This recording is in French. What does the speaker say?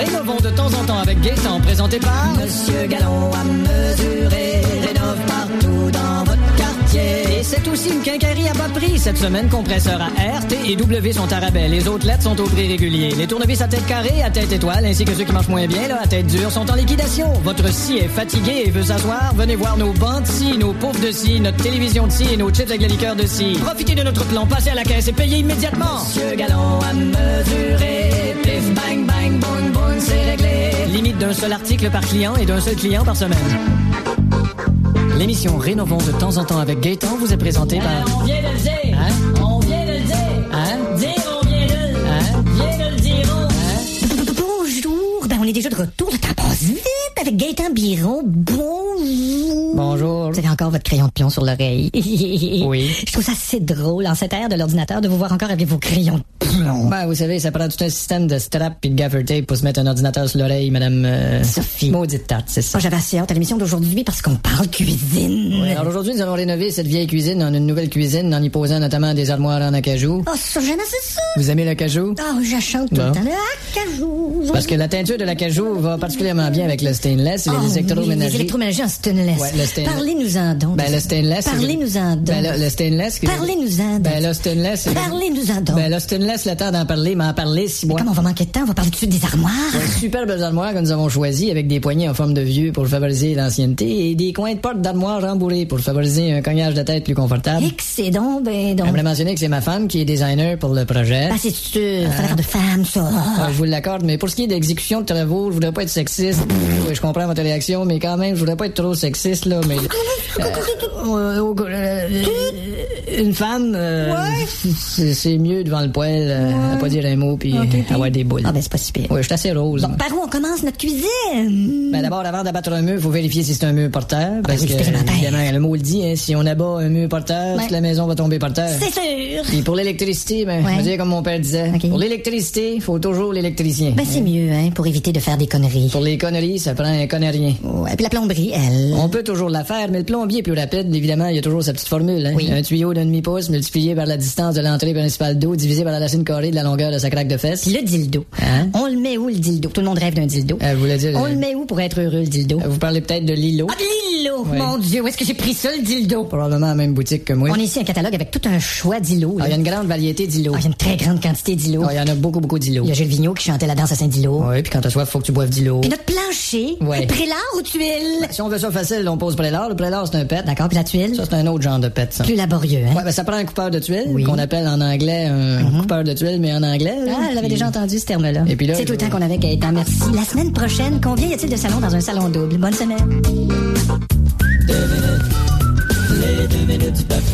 Rénovons de temps en temps avec Gaétan, présenté par Monsieur Galon à mesurer. Rénove partout dans votre quartier. Et c'est aussi une quincaillerie à bas prix. Cette semaine, compresseurs à R, T et W sont à rabais. Les autres lettres sont au prix régulier. Les tournevis à tête carrée, à tête étoile, ainsi que ceux qui marchent moins bien, là, à tête dure, sont en liquidation. Votre scie est fatigué et veut s'asseoir? Venez voir nos bancs de scie, nos poufs de scie, notre télévision de scie et nos chips avec la liqueur de scie. Profitez de notre plan, passez à la caisse et payez immédiatement. Monsieur Galon à mesurer. Pif, bang, bang, boing, boing, c'est réglé. Limite d'un seul article par client et d'un seul client par semaine. L'émission Rénovons de temps en temps avec Gaétan vous est présentée par... On vient de le dire. Hein? On vient de le dire. Hein? Dire, on vient de le... Hein? Vient de le dire. Hein? Bonjour. Ben, on est déjà de retour. Le temps passe vite avec Gaétan Biron. Bonjour. Bonjour. Vous avez encore votre crayon de pion sur l'oreille. Oui. Je trouve ça assez drôle, en cette ère de l'ordinateur, de vous voir encore avec vos crayons de plomb. Ben, vous savez, ça prend tout un système de strap pis de gaffer tape pour se mettre un ordinateur sur l'oreille, madame... Sophie. Maudite tarte, c'est ça. Moi, j'avais assez hâte à l'émission d'aujourd'hui parce qu'on parle cuisine. Oui, alors aujourd'hui, nous allons rénover cette vieille cuisine en une nouvelle cuisine en y posant notamment des armoires en acajou. Oh, ça, j'aime assez ça. Vous aimez l'acajou? Oh, j'achante tout le temps. Le acajou. Parce que la teinture de l'acajou va particulièrement bien avec le stainless et les électroménagers. Les électroménagers en stainless. Ouais, le stainless. Parlez-nous-en donc. Ben, le stainless. Parlez-nous-en donc. Ben, le stainless. Parlez-nous-en donc. Ben, le stainless. Parlez-nous-en donc. Ben, le stainless, le temps d'en parler, m'en parler, si moi. Comme on va manquer de temps, on va parler tout de suite des armoires. Une superbe armoire que nous avons choisie avec des poignées en forme de vieux pour favoriser l'ancienneté et des coins de porte d'armoire rembourrés pour favoriser un cognage de tête plus confortable. Excellent, ben donc. Je voulais mentionner que c'est ma femme qui est designer pour le projet. Ben, c'est sûr. Ça a l'air de femme, ça. Je vous l'accorde, mais pour ce qui est de l'exécution de travaux, je voudrais pas être sexiste. Oui, je comprends votre réaction, mais quand même, je voudrais pas être trop sexiste, là, mais... une femme, c'est mieux devant le poêle, à pas dire un mot, puis avoir des boules. Ah ben, c'est pas si pire. Oui, je suis assez rose. Bon, par où on commence notre cuisine? Ben d'abord, avant d'abattre un mur, il faut vérifier si c'est un mur porteur, parce oui, que, évidemment, le mot le dit, hein, si on abat un mur porteur, toute la maison va tomber par terre. C'est sûr. Puis pour l'électricité, ben, je veux dire comme mon père disait, pour l'électricité, il faut toujours l'électricien. Ben, c'est mieux, hein, pour éviter de faire des conneries. Pour les conneries, ça prend un connarien. Ouais, puis la plomberie, elle... On peut toujours la faire, mais le plombier est plus rapide. Évidemment, il y a toujours sa petite formule. Hein? Oui. Un tuyau d'un demi-pouce multiplié par la distance de l'entrée principale d'eau divisé par la racine carrée de la longueur de sa craque de fesses. Puis le dildo. Hein? On le met où, le dildo? Tout le monde rêve d'un dildo. Vous voulez dire... On le met où pour être heureux, le dildo? Vous parlez peut-être de Lilo. Ah, de Lilo! Oui. Mon Dieu, où est-ce que j'ai pris ça, le dildo? Probablement à la même boutique que moi. On est ici un catalogue avec tout un choix d'îlots. Il y a une grande variété d'îlots. Il y a une très grande quantité d'îlots. Il y en a beaucoup d'îlots. Il y a Gilles Vigneault qui chantait la danse à Saint-Dilo. Oui, puis quand t'as soif, faut que tu boives d'îlots. Puis notre plancher, prélard ou tuile? Si on veut ça facile, on pose prélard. Le prélard, c'est un pet. D'accord, puis la tuile? Ça, c'est un autre genre de pet, ça. Plus laborieux, hein? Ouais, ben ça prend un coupeur de tuiles, qu'on appelle en anglais un coupeur de tuiles, mais en anglais. Là, elle avait déjà entendu ce terme-là. Et puis là, c'est tout le temps qu'on avait Gaétan, merci. La semaine prochaine, combien y a-t-il de salons dans un salon double? Bonne semaine. 2 minutes, les 2 minutes du peuple.